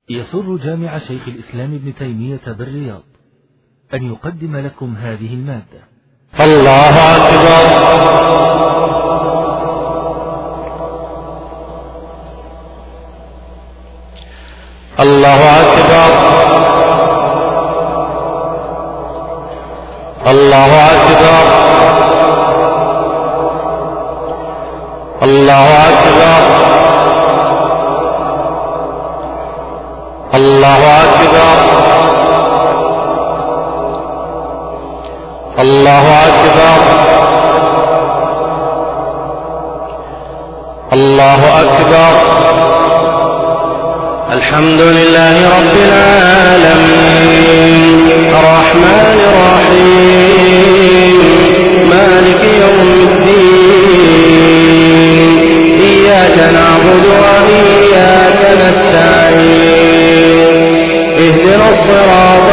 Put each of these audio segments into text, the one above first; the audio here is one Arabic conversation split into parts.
يسر جامع شيخ الإسلام ابن تيمية بالرياض أن يقدم لكم هذه المادة. الله أكبر. الله أكبر. الله أكبر. الله أكبر. الله أكبر. الله أكبر. الله أكبر. الحمد لله رب العالمين الرحمن الرحيم مالك يوم الدين إياك نعبد وإياك نستعين اهدنا الصراط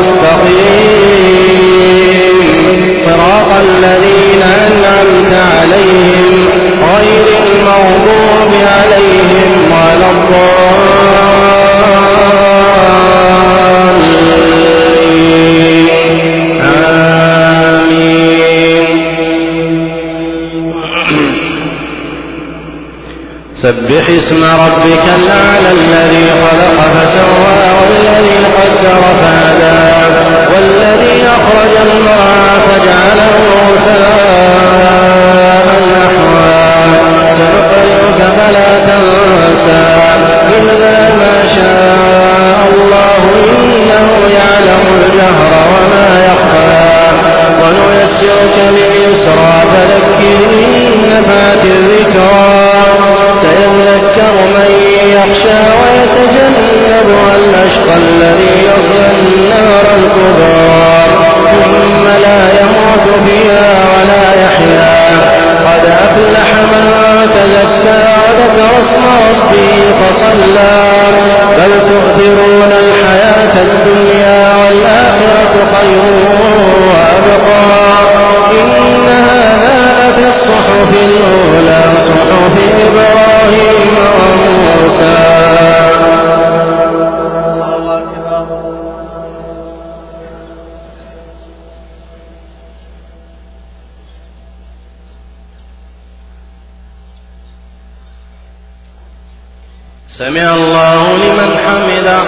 المستقيم صراط الذين أنعمت عليهم غير المغضوب عليهم ولا الضالين آمين. سبح اسم ربك الأعلى الذي خلق فسوى والذي قدر فهدى والذي أخرج المرعى فجعله غثاء نحوا سنقرئك فلا تنسى إلا ما شاء الله إنه يعلم الجهر وما يخفى ونيسرك لليسرى فذكر إن نفعت الذكرى سيذكر من يخشى ويتجنبها الأشقى الذي يصلى النار الكبرى ثم لا يموت فيها ولا يحيا قد أفلح من تزكى وذكر اسم ربه فصلى بل تؤثرون الحياة الدنيا والآخرة خير وأبقى إن هذا لفي الصحف الأولى صحف إبراهيم وموسى. سمع الله لمن حمده.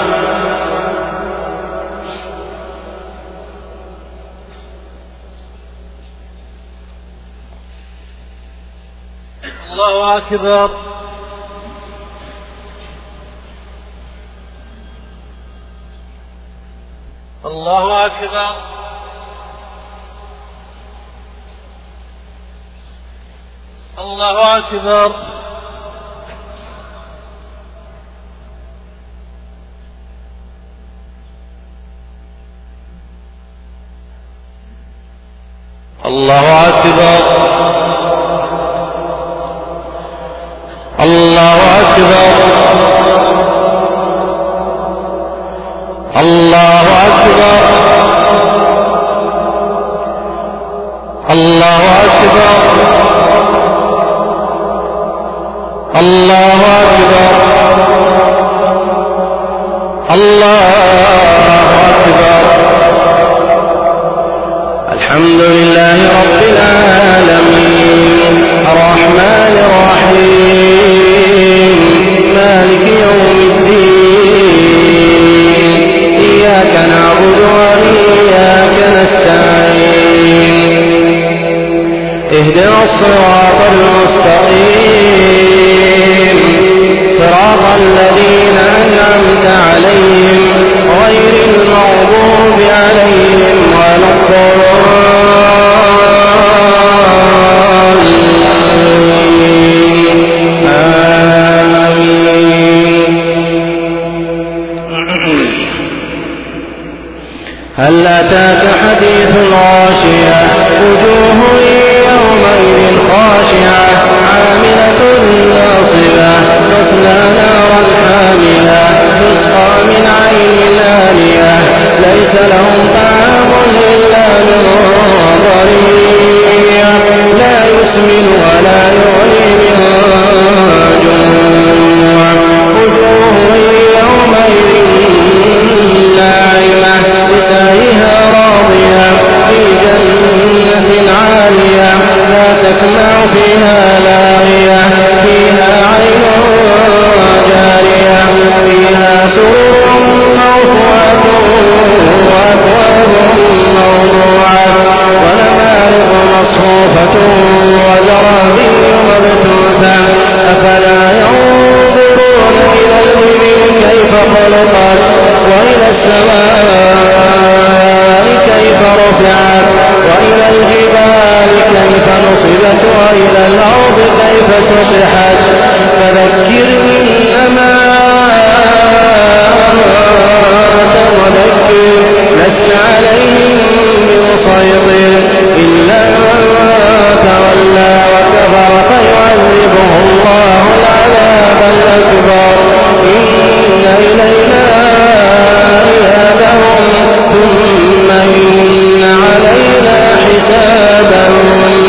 الله أكبر. الله أكبر. الله أكبر. الله أكبر. الله أكبر. الله أكبر. الله أكبر. الله أكبر. الله أكبر. الحمد لله رب العالمين الرحمن الرحيم مالك يوم الدين إياك نعبد وإياك نستعين اهدنا الصراط المستقيم صراط الذين أنعمت عليهم غير المغضوب عليهم ولا الضالين آمين. هل أتاك حديث الغاشية وجوه يومئذ خاشعة عاملة ناصبة تصلى نارا حامية تسقى من عين آنية ليس لهم طعام إلا من ضريع لا يسمن ولا يغني من جوع وجوه يومئذ خلقت وإلى السماء كيف رفعت وإلى الجبال كيف نصبت وإلى الأرض كيف سطحت فذكر إنما أنت مذكر لست عليهم بمسيطر إلا من تولى وكفر فيعذبه الله العذاب الأكبر إن إلينا إيابهم ثم إن علينا حسابهم.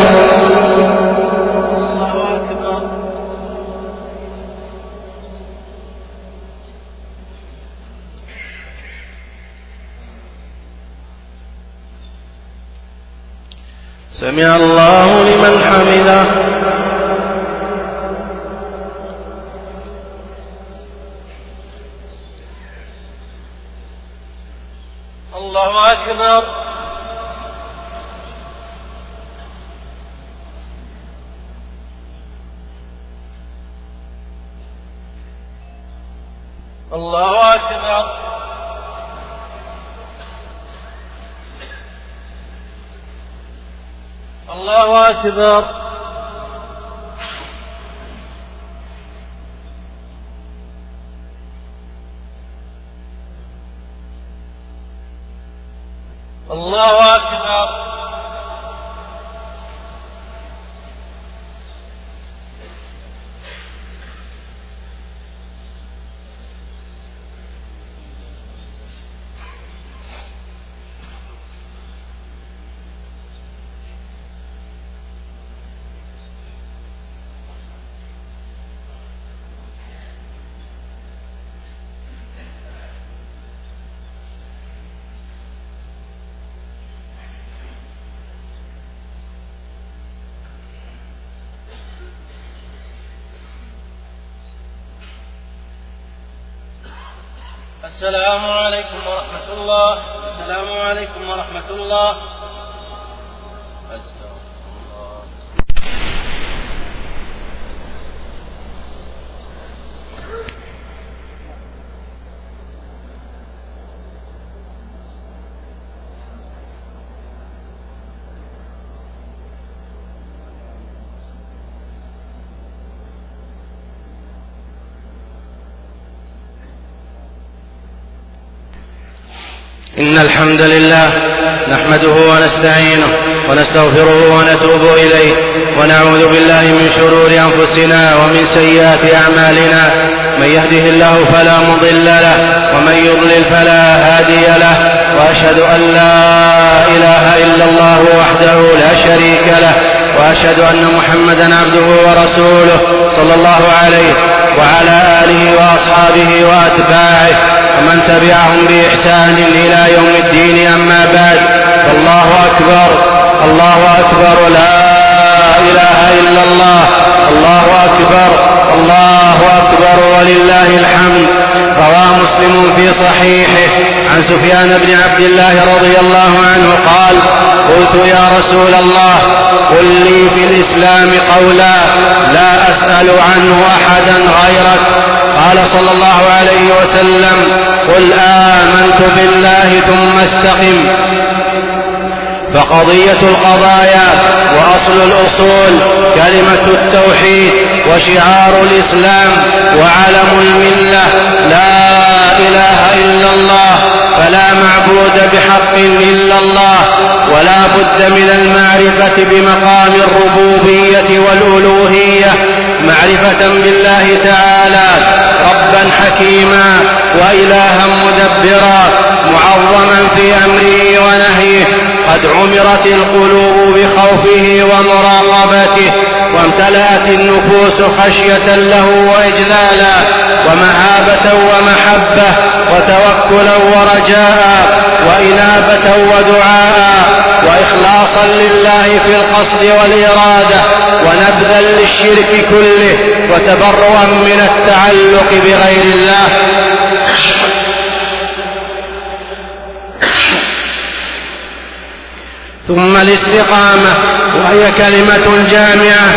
سمع الله لمن حمده. الله أكبر. الله أكبر. الله أكبر. الله أكبر. السلام عليكم ورحمة الله. السلام عليكم ورحمة الله. إن الحمد لله نحمده ونستعينه ونستغفره ونتوب إليه ونعوذ بالله من شرور أنفسنا ومن سيئات أعمالنا من يهده الله فلا مضل له ومن يضلل فلا هادي له وأشهد أن لا إله إلا الله وحده لا شريك له وأشهد أن محمدا عبده ورسوله صلى الله عليه وعلى آله وأصحابه وأتباعه ومن تبعهم بإحسان إلى يوم الدين. أما بعد فالله أكبر. الله أكبر. لا إله إلا الله. الله أكبر. الله أكبر ولله الحمد. روى مسلم في صحيحه عن سفيان بن عبد الله رضي الله عنه قال: قلت يا رسول الله قل لي في الإسلام قولا لا أسأل عنه أحدا غيرك. قال صلى الله عليه وسلم: قل آمنت بالله ثم استقم. فقضية القضايا وأصل الأصول كلمة التوحيد وشعار الإسلام وعلم الملة لا إله إلا الله، فلا معبود بحق إلا الله، ولا بد من المعرفة بمقام الربوبية والألوهية، معرفة بالله تعالى ربا حكيما وإلها مدبرا معظما في أمره ونهيه، قد عمرت القلوب بخوفه ومراقبته، وامتلأت النفوس خشية له وإجلالا ومهابة ومحبة وتوكلا ورجاء وإنابة ودعاء وإخلاصا لله في القصد والإرادة ونبذا للشرك كله وتبرؤا من التعلق بغير الله. ثم الاستقامة، وهي كلمة جامعة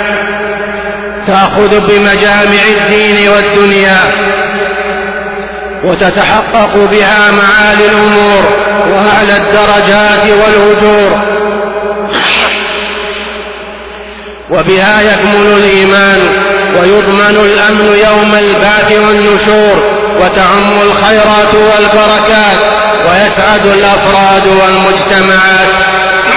تأخذ بمجامع الدين والدنيا، وتتحقق بها معالي الأمور وأعلى الدرجات والأجور، وبها يكمل الإيمان ويضمن الأمن يوم البعث والنشور، وتعم الخيرات والبركات ويسعد الأفراد والمجتمعات.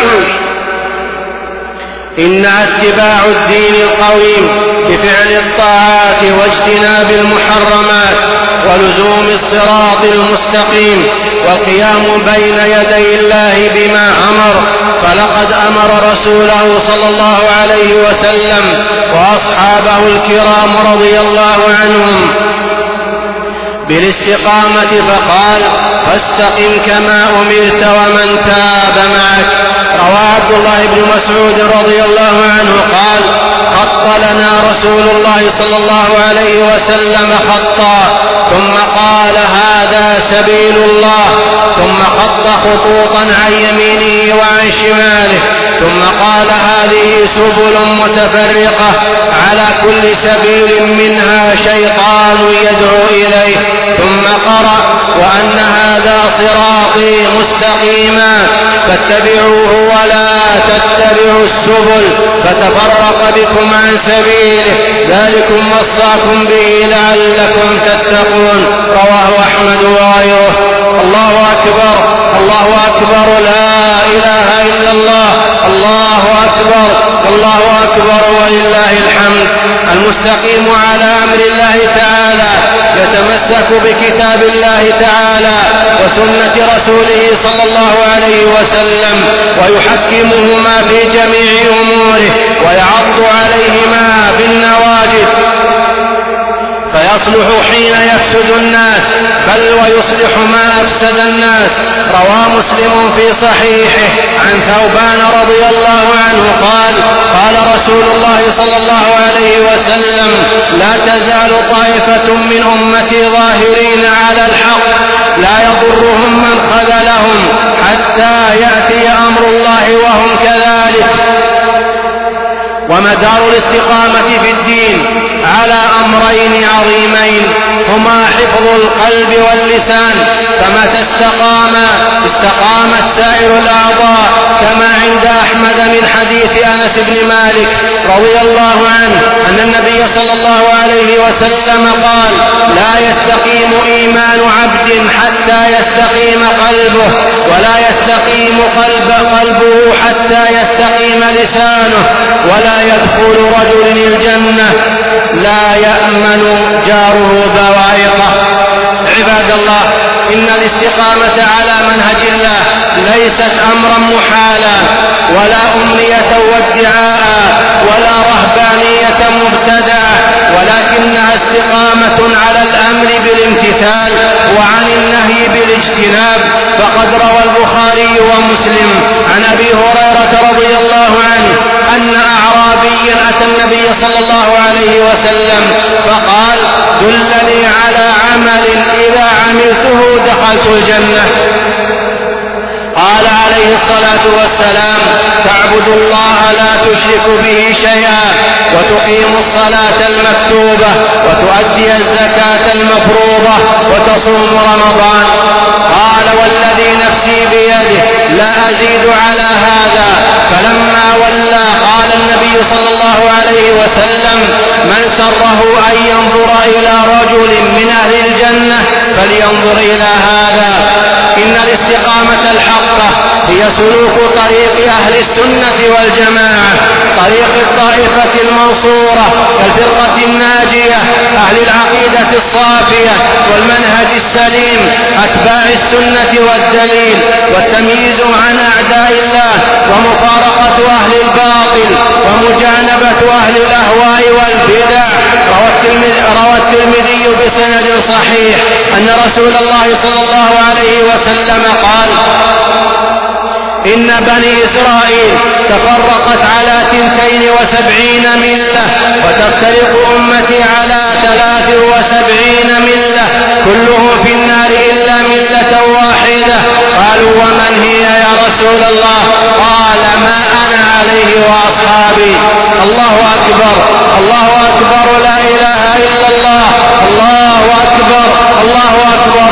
إنها اتباع الدين القويم بفعل الطاعات واجتناب المحرمات ولزوم الصراط المستقيم والقيام بين يدي الله بما أمر، فلقد أمر رسوله صلى الله عليه وسلم وأصحابه الكرام رضي الله عنهم بالاستقامة فقال: فاستقم كما أمرت ومن تاب معك. روى عبد الله بن مسعود رضي الله عنه قال: خط لنا رسول الله صلى الله عليه وسلم خطا، ثم قال: هذا سبيل الله، ثم خط خطوطا عن يمينه وعن شماله، ثم قال: هذه سبل متفرقة على كل سبيل منها شيطان يدعو إليه، ثم قرأ: وأن هذا صراطي مستقيما فاتبعوه ولا تتبعوا السبل فتفرق بكم عن سبيله، ذلكم وصاكم به لعلكم تتقون. رواه أحمد وغيره. الله أكبر، الله أكبر، لا إله إلا الله، الله أكبر، الله أكبر ولله الحمد. المستقيم على أمر الله تعالى يتمسك بكتاب الله تعالى وسنة رسوله صلى الله عليه وسلم ويحكمهما في جميع أموره ويعض عليهما بالنواجذ فيصلح حين يفسد الناس بل ويصلح ما أفسد الناس. روى مسلم في صحيحه عن ثوبان رضي الله عنه قال: قال رسول الله صلى الله عليه وسلم: لا تزال طائفة من أمتي ظاهرين على الحق لا يضرهم من خذلهم حتى يأتي أمر الله وهم كذلك. ومدار الاستقامة في الدين على أمرين عظيمين هما حفظ القلب واللسان، فمتى استقامت سائر الأعضاء، كما عند أحمد من حديث أنس بن مالك رضي الله عنه أن النبي صلى الله عليه وسلم قال: لا يستقيم إيمان عبد حتى يستقيم قلبه، ولا يستقيم قلبه حتى يستقيم لسانه، ولا يدخل رجل الجنة لا يأمن جاره بوائقه. عباد الله، إن الاستقامة على منهج الله ليست أمرا محالا ولا أمنية وادعاء ولا رهبانية مبتدعة، ولكنها استقامة على الأمر بالامتثال وعن النهي بالاجتناب. فقد روى البخاري ومسلم عن أبي هريرة رضي الله عنه أن أعرابيا أتى النبي صلى الله عليه وسلم فقال: دلني على عمل إذا عملته دخلت الجنة. قال عليه الصلاة والسلام: تعبد الله لا تشرك به شيئا، وتقيم الصلاة المكتوبة، وتؤدي الزكاة المفروضة، وتصوم رمضان. قال: والذي نفسي بيده لا أزيد على هذا. فلما ولى قال النبي صلى الله عليه وسلم: من سره أن ينظر إلى رجل من أهل الجنة فلينظر إلى هذا. إن الاستقامة الحقة هي سلوك طريق أهل السنة والجماعة، طريق الطائفة المنصورة كالفرقة الناجية، أهل العقيدة الصافية والمنهج السليم، أتباع السنة والدليل، والتمييز عن أعداء الله، ومفارقة أهل الباطل، ومجانبة أهل الأهواء والبدع. روى الترمذي بسند صحيح أن رسول الله صلى الله عليه وسلم قال: إن بني إسرائيل تفرقت على 72 ملة، وتفترق أمتي على 73 ملة، كلهم في النار إلا ملة واحدة. قالوا: ومن هي يا رسول الله؟ قال: ما أنا عليه وأصحابي. الله أكبر، الله أكبر، لا إله إلا الله، الله أكبر، الله أكبر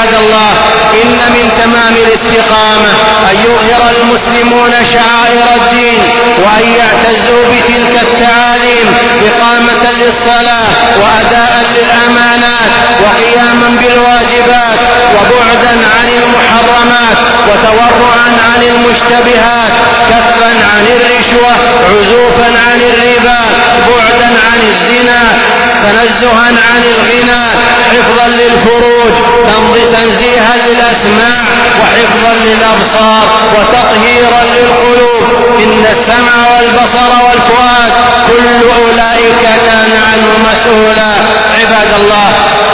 عباد الله إن من تمام الاستقامة أن يظهر المسلمون شعائر الدين وأن يعتزوا بتلك التعاليم إقامة للصلاة وأداء للأمانات وقياما بالواجبات وبعدا عن المحرمات وتورعا عن المشتبهات كفا عن الرشوة عزوفا عن الربا بعدا عن الزنا تنزها عن الغنى حفظا للفروج تنزيها للأسماع وحفظا للأبصار وتطهيرا للقلوب إن السمع والبصر والفؤاد كل أولئك كان عنه مسؤولا عباد الله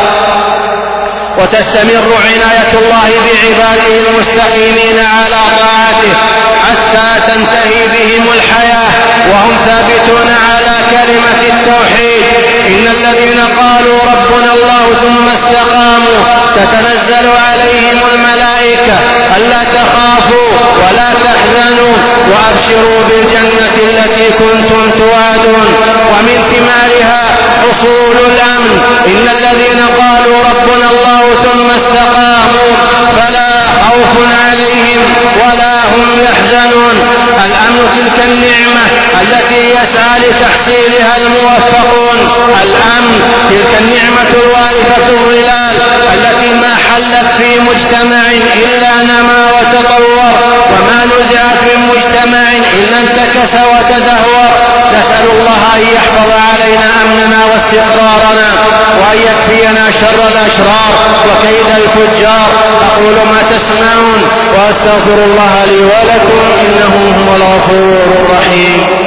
وتستمر عناية الله بعباده المستقيمين على طاعته حتى تنتهي بهم الحياة وهم ثابتون على كلمة التوحيد إن الذين قالوا ربنا الله ثم استقاموا تتنزل عليهم الملائكة ألا تخافوا ولا تحزنوا وأبشروا بالجنة التي كنتم توعدون ومن ثمارها حصول الأمن إن الذين قالوا ربنا الله ثم استقاموا فلا خوف عليهم ولا هم يحزنون الأمن تلك النعمة التي يسعى لتحصيلها الموفقون الأمن تلك النعمة الوارثة الظلال التي ما حلت في مجتمع إلا نما وتطور وما نزعت من مجتمع إلا انتكس وتدهور نسأل الله أن يحفظ علينا أمننا واستقرارنا وأن يكفينا شر الأشرار وكيد الفجار أقول ما تسمعون وأستغفر الله لي ولكم إنه هو الغفور الرحيم.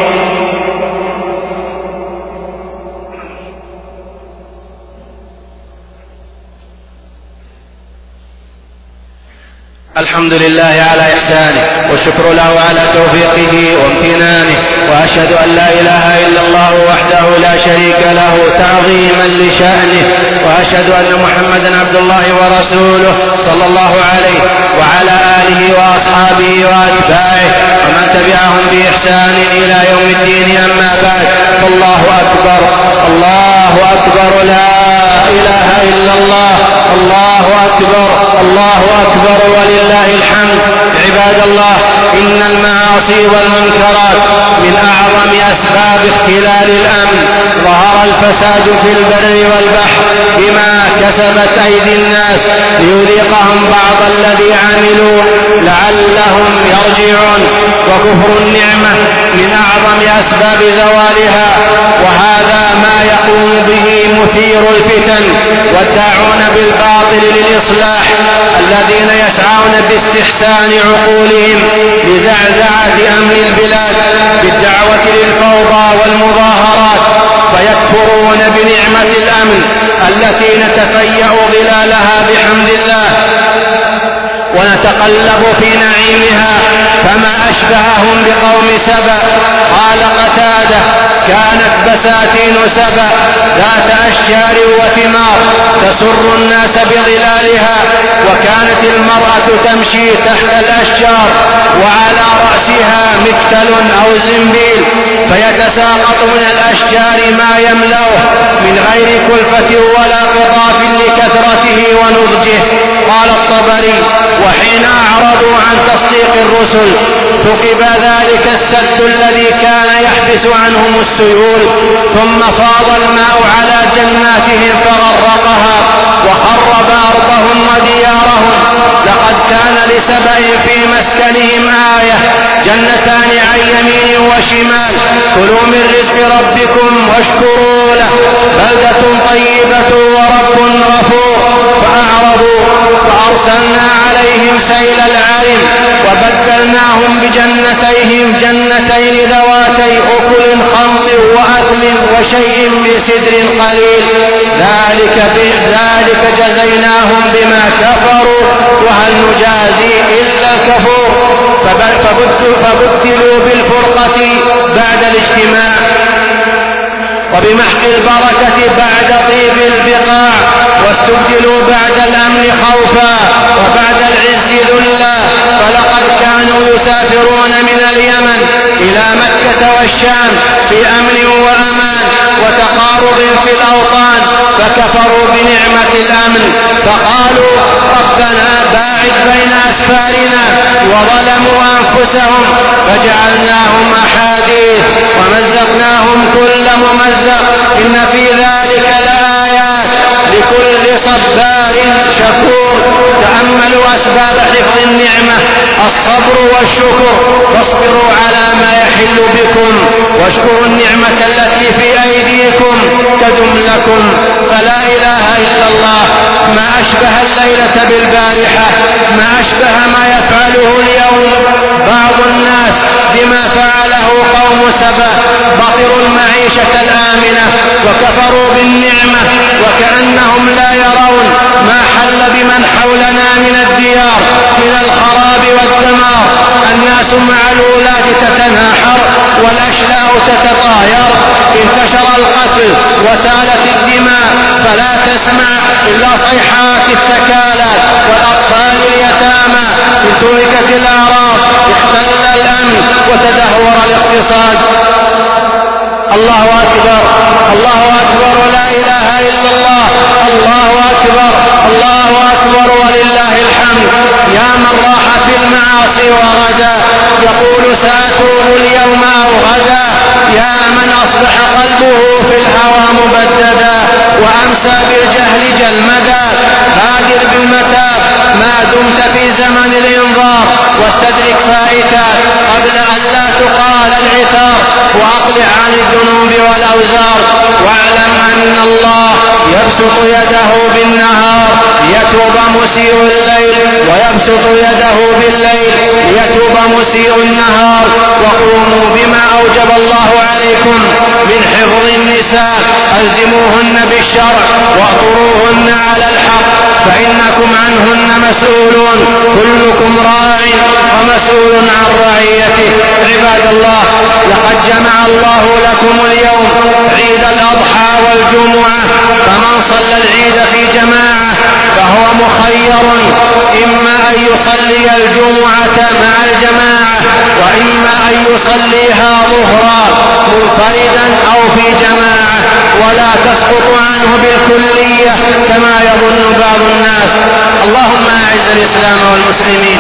الحمد لله على إحسانه والشكر له على توفيقه وامتنانه وأشهد أن لا إله إلا الله وحده لا شريك له تعظيما لشأنه وأشهد أن محمدا عبد الله ورسوله صلى الله عليه وعلى آله وأصحابه وأتباعه ومن تبعهم بإحسان إلى يوم الدين أما بعد فالله أكبر الله أكبر لا إله إلا الله الله أكبر الله أكبر ولله الحمد. عباد الله إن المعاصي والمنكرات من أعظم أسباب اختلال الأمن ظهر الفساد في البر والبحر بما كسبت أيدي الناس ليذيقهم بعض الذي عملوا لعلهم يرجعون وكفر النعمة من أعظم أسباب زوالها وهذا ما يقوم به مثير الفتن والداعون بالباطل للإصلاح الذين يسعون باستحسان عقولهم لزعزعة أمن البلاد بالدعوة للفوضى والمظاهرات فيكفرون بنعمة الأمن التي نتفيأ ظلالها بحمد الله ونتقلب في نعيمها فما أشبههم بقوم سبأ. قال قتادة كانت بساتين سبأ ذات أشجار وثمار تسر الناس بظلالها وكانت المرأة تمشي تحت الأشجار وعلى رأسها مكتل أو زنبيل فيتساقط من الأشجار ما يملأه من غير كلفة ولا قطاف لكثرته ونضجه. قال الطبري وحين أعرضوا عن تصديق الرسل ثقب ذلك السد الذي كان يحبس عنهم السيول ثم فاض الماء على جناتهم فغرقها وخرب أرضهم وديارهم. لقد كان لسبأ في مسكنهم آية جنتان عن يمين وشمال كلوا من رزق ربكم واشكروا له بلدة طيبة ورب غفور فأعرضوا فأرسلنا عليهم سيل العرم وبدلناهم بجنتين ذواتي أكل خمط وأكل وشيء من سدر قليل ذلك جزيناهم بما كفروا وهل نجازي إلا الكفور. فبدلوا بالفرقة بعد الاجتماع وبمحق البركة بعد طيب البقاع واستبدلوا بعد الأمن خوفا وبعد العز ذلا. فلقد كانوا يسافرون من اليمن إلى مكة والشام في أمن وأمان وتقارب في الأوطان فكفروا بنعمة الأمن فقالوا ربنا أنفسهم فجعلناهم أحاديث ومزقناهم كل ممزق إن في ذلك لآيات لكل صبار شكور. تأملوا أسباب حفظ النعمة: الصبر والشكر، فاصبروا على ما يحل بكم واشكروا النعمة التي في أيديكم تدم لكم. فلا إله إلا الله. ما أشبه الليلة بالبارحة، ما أشبه ما يفعله اليوم بعض الناس بما فعله قوم سبأ. بطروا المعيشة الآمنة وكفروا بالنعمة وكأنهم لا يرون ما حل بمن حولنا من الديار من الخراب والدمار. الناس مع الولاة تتناحر والأشلاء تتطاير، انتشر القتل وسالت الدماء، فلا تسمع إلا صيحات الثكالات والأطفال اليتامى. انتهكت الأعراض، اختل الأمن وتدهور الاقتصاد. الله أكبر، الله أكبر، لا إله إلا الله، الله أكبر، الله أكبر ولله الحمد. يا من راح في المعاصي وغدا يقول سأتوب اليوم أو غدا، يا من أصبح قلبه في الهوى مبددا وأمسى بالجهل جلمدا. بادر بالمتاب ما دمت في زمن الإنظار، واستدرك فائتات قبل أن لا تقال العثار، وأقلع عن الذنوب والأوزار. واعلم أن الله يبسط يده بالنهار ليتوب مسيء الليل، ويبسط يده بالليل ليتوب مسيء النهار. وقوموا بما أوجب الله عليكم من حفظ النساء، ألزموهن بالشرع واأمروهن على الحق، فإنكم عنهن مسؤولون، كلكم راع ومسؤول عن رعيته. عباد الله، لقد جمع الله لكم اليوم عيد الأضحى والجمعة، فمن صلى العيد في جماعة فهو مخير إما أن يصلي الجمعة مع الجماعة، وإما أن يصليها ظهرا منفردا أو في جماعة، ولا تسقط عنه بالكلية كما يظن بعض الناس. اللهم أعز الإسلام والمسلمين،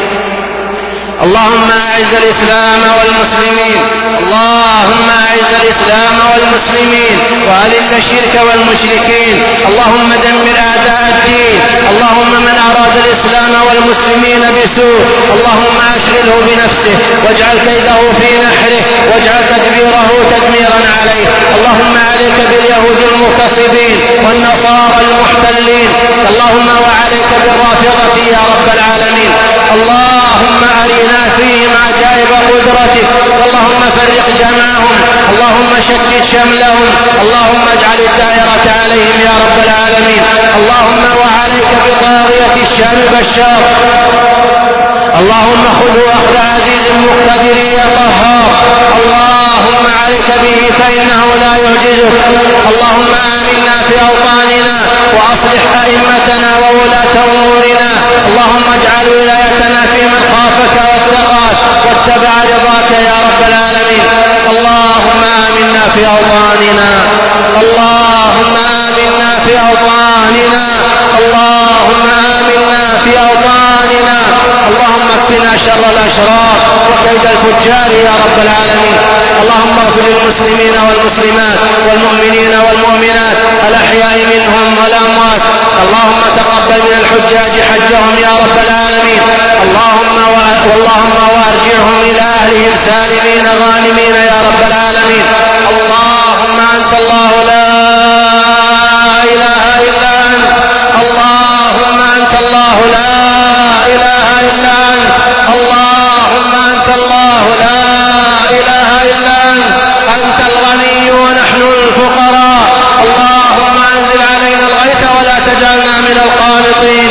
اللهم أعز الإسلام والمسلمين، اللهم أعز الإسلام والمسلمين وأذل الشرك والمشركين. اللهم دمر أعداء الدين. اللهم من أراد الإسلام والمسلمين بسوء اللهم أشغله بنفسه واجعل كيده في نحره واجعل تدبيره تدميرا عليه. اللهم عليك باليهود المغتصبين والنصارى المحتلين، اللهم وعليك بالرافضة يا رب العالمين. اللهم أرنا فيهم عجائب قدرتك، اللهم فرق جمعهم، اللهم شتت شملهم، اللهم اجعل الدائرة عليهم يا رب العالمين. اللهم وعليك بطاغية الشام بشار، اللهم خذوا أخذ عزيز مقتدر يا قهار. اللهم عليك به فإنه لا يعجزك. اللهم آمنا في أوطاننا وأصلح أئمتنا وولاة أمورنا. اللهم اجعل ولايتنا في من خافك واتقاك واتبع رضاك يا رب العالمين. اللهم آمنا في أوطاننا، اللهم آمنا في أوطاننا، اللهم آمنا في أوطاننا. اللهم اكفنا شر الأشرار وكيد الفجار يا رب العالمين. اللهم اغفر للمسلمين والمسلمات والمؤمنين والمؤمنات الأحياء منهم والأموات. اللهم تقبل من الحجاج حجهم يا رب العالمين. اللهم وارجعهم إلى أهلهم سالمين غانمين يا رب العالمين. اللهم أنت الله لا إله إلا أنت، اللهم أنت الله لا إله إلا أنت، اللهم أنت الله لا إله إلا أنت. أنت الغني ونحن الفقراء. اللهم أنزل علينا الغيث ولا تجعلنا من القانطين.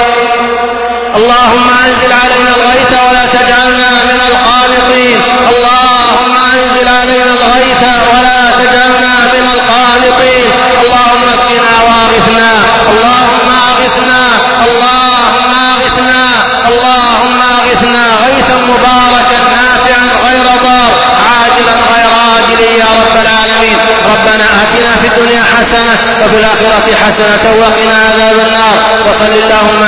اللهم أنزل علينا الغيث ولا تجعلنا من القانطين. اللهم أنزل علينا الغيث ولا تجعلنا من القانطين. اللهم اسقنا واغثنا، اللهم اغثنا، اللهم اغثنا، اللهم اغثنا غيثا مباركا نافعا غير ضار عاجلا غير عاجل يا رب العالمين. ربنا آتنا في الدنيا حسنة وفي الآخرة حسنة وقنا عذاب النار. وصل اللهم